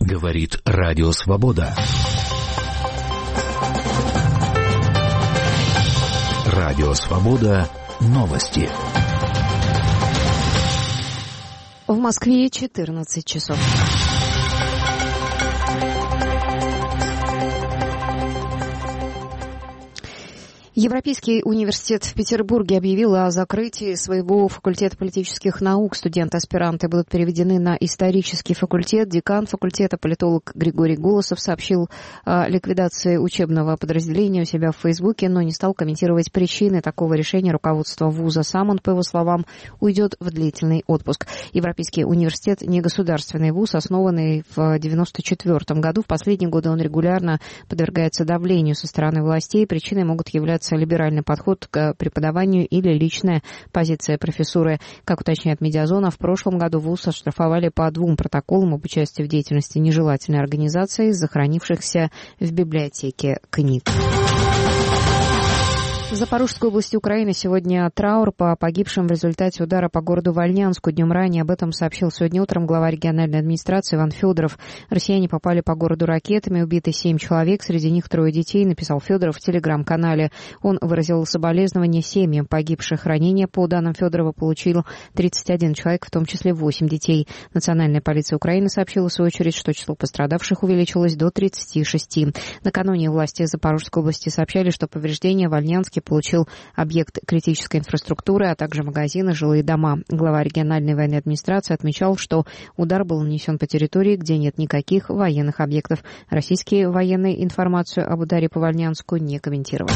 Говорит Радио Свобода. Радио Свобода. Новости. В Москве 14 часов. Европейский университет в Петербурге объявил о закрытии своего факультета политических наук. Студенты-аспиранты будут переведены на исторический факультет. Декан факультета, политолог Григорий Голосов, сообщил о ликвидации учебного подразделения у себя в Фейсбуке, но не стал комментировать причины такого решения руководства вуза. Сам он, по его словам, уйдет в длительный отпуск. Европейский университет – негосударственный вуз, основанный в 1994 году. В последние годы он регулярно подвергается давлению со стороны властей. Причиной могут являться либеральный подход к преподаванию или личная позиция профессуры. Как уточняет Медиазона, в прошлом году вуз оштрафовали по 2 протоколам об участии в деятельности нежелательной организации, сохранившихся в библиотеке книг. В Запорожской области Украины сегодня траур по погибшим в результате удара по городу Вольнянску. Днем ранее об этом сообщил сегодня утром глава региональной администрации Иван Федоров. Россияне попали по городу ракетами, убиты 7 человек, среди них 3 детей, написал Федоров в телеграм-канале. Он выразил соболезнования семьям погибших. Ранения, по данным Федорова, получил 31 человек, в том числе 8 детей. Национальная полиция Украины сообщила в свою очередь, что число пострадавших увеличилось до 36. Накануне власти Запорожской области сообщали, что повреждения в Вольнянске получил объект критической инфраструктуры, а также магазины, жилые дома. Глава региональной военной администрации отмечал, что удар был нанесен по территории, где нет никаких военных объектов. Российские военные информацию об ударе по Вольнянску не комментировали.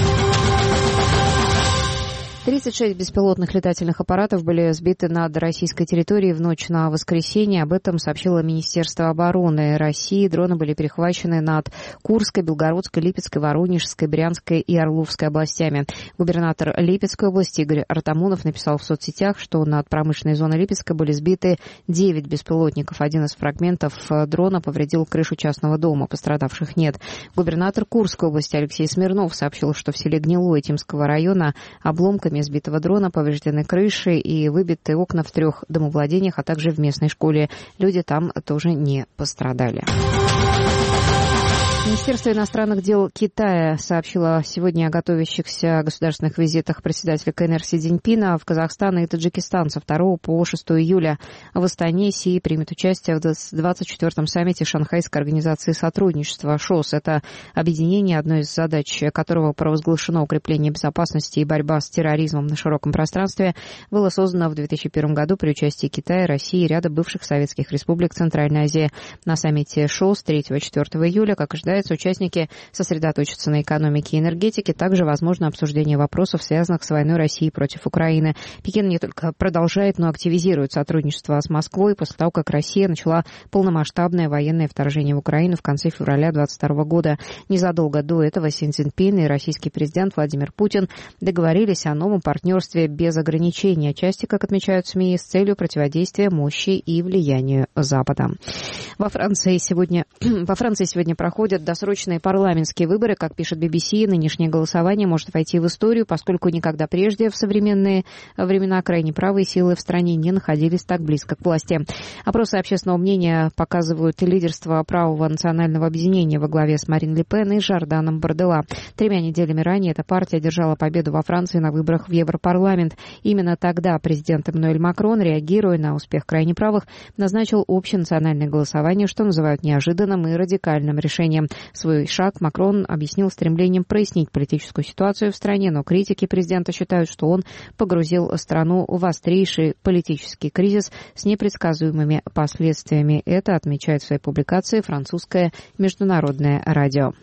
36 беспилотных летательных аппаратов были сбиты над российской территорией в ночь на воскресенье. Об этом сообщило Министерство обороны России. Дроны были перехвачены над Курской, Белгородской, Липецкой, Воронежской, Брянской и Орловской областями. Губернатор Липецкой области Игорь Артамонов написал в соцсетях, что над промышленной зоной Липецка были сбиты 9 беспилотников. Один из фрагментов дрона повредил крышу частного дома. Пострадавших нет. Губернатор Курской области Алексей Смирнов сообщил, что в селе Гнилое Тимского района обломками сбитого дрона повреждены крыши и выбиты окна в 3 домовладениях, а также в местной школе. Люди там тоже не пострадали. Министерство иностранных дел Китая сообщило сегодня о готовящихся государственных визитах председателя КНР Си Цзиньпина в Казахстан и Таджикистан со 2 по 6 июля. В Астане Си примет участие в 24-м саммите Шанхайской организации сотрудничества ШОС. Это объединение, одной из задач которого провозглашено укрепление безопасности и борьба с терроризмом на широком пространстве, было создано в 2001 году при участии Китая, России и ряда бывших советских республик Центральной Азии. На саммите ШОС 3-4 июля, как ожидается, участники сосредоточатся на экономике и энергетике. Также возможно обсуждение вопросов, связанных с войной России против Украины. Пекин не только продолжает, но активизирует сотрудничество с Москвой после того, как Россия начала полномасштабное военное вторжение в Украину в конце февраля 2022 года. Незадолго до этого Си Цзиньпин и российский президент Владимир Путин договорились о новом партнерстве без ограничений, отчасти, как отмечают СМИ, с целью противодействия мощи и влиянию Запада. Во Франции сегодня проходят досрочные парламентские выборы. Как пишет BBC, нынешнее голосование может войти в историю, поскольку никогда прежде в современные времена крайне правые силы в стране не находились так близко к власти. Опросы общественного мнения показывают лидерство правого национального объединения во главе с Марин Ле Пен и Жорданом Барделла. 3 неделями ранее эта партия одержала победу во Франции на выборах в Европарламент. Именно тогда президент Эммануэль Макрон, реагируя на успех крайне правых, назначил общенациональное голосование, что называют неожиданным и радикальным решением. Свой шаг Макрон объяснил стремлением прояснить политическую ситуацию в стране, но критики президента считают, что он погрузил страну в острейший политический кризис с непредсказуемыми последствиями. Это отмечает в своей публикации французское международное радио.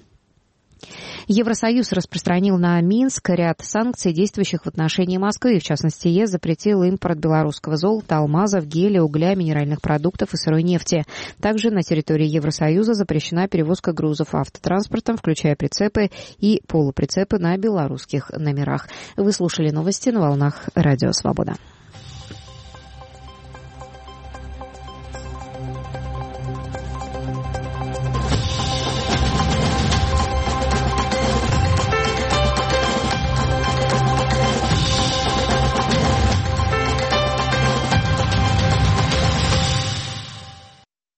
Евросоюз распространил на Минск ряд санкций, действующих в отношении Москвы. В частности, ЕС запретил импорт белорусского золота, алмазов, геля, угля, минеральных продуктов и сырой нефти. Также на территории Евросоюза запрещена перевозка грузов автотранспортом, включая прицепы и полуприцепы на белорусских номерах. Вы слушали новости на волнах Радио Свобода.